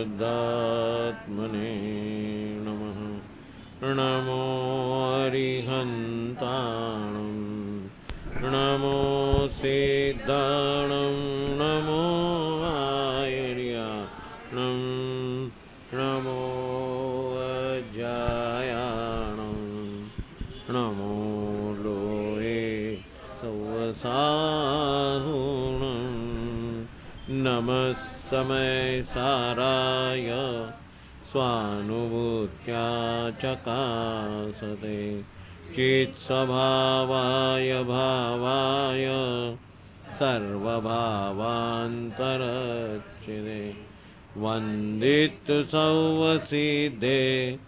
शुद्धात्मने नमः। नमो अरिहन्ताणं नमो सिद्धाणं नमो आयर्याणं नमो अजायाणं नमो लोये सवसाहुणं नमः समयसाराय स्वानुभूत्या चकासते चित्स्वभावाय भावाय सर्वभावान्तरच्चिदे वन्दितु सौवसिद्धे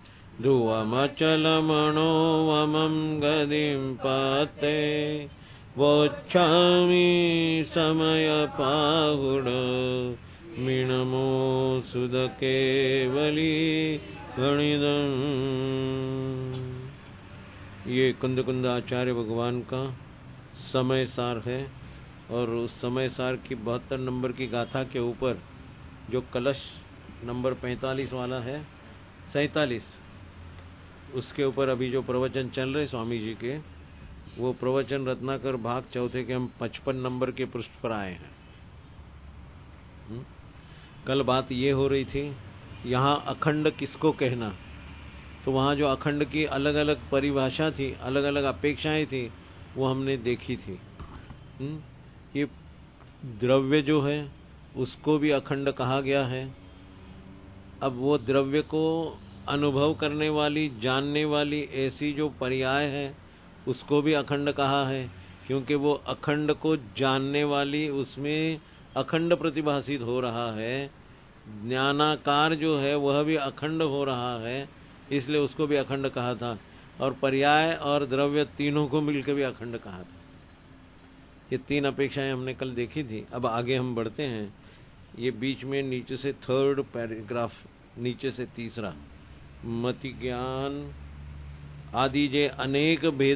ध्रुवमचलमणोवमं गतिं पते वोच्छामि समयपाहुड मिणमो सुदकेवली गणिदम्। ये कुंद आचार्य भगवान का समय सार है और उस समय सार की 72 नंबर की गाथा के ऊपर जो कलश नंबर 45 वाला है 47 उसके ऊपर अभी जो प्रवचन चल रहे स्वामी जी के, वो प्रवचन रत्नाकर भाग चौथे के हम 55 नंबर के पृष्ठ पर आए हैं। कल बात ये हो रही थी यहाँ अखंड किसको कहना, तो वहाँ जो अखंड की अलग अलग परिभाषा थी, अलग अलग अपेक्षाएं थी, वो हमने देखी थी। ये द्रव्य जो है उसको भी अखंड कहा गया है। अब वो द्रव्य को अनुभव करने वाली, जानने वाली ऐसी जो पर्याय है उसको भी अखंड कहा है, क्योंकि वो अखंड को जानने वाली उसमें अखंड प्रतिभासित हो रहा है। ज्ञानाकार जो है वह भी अखंड हो रहा है, इसलिए उसको भी अखंड कहा था। और पर्याय और द्रव्य तीनों को मिलकर भी अखंड कहा था। ये 3 अपेक्षाएं हमने कल देखी थी। अब आगे हम बढ़ते हैं। ये बीच में नीचे से 3rd पैराग्राफ, नीचे से 3रा, मति ज्ञान आदि जे अनेक भेद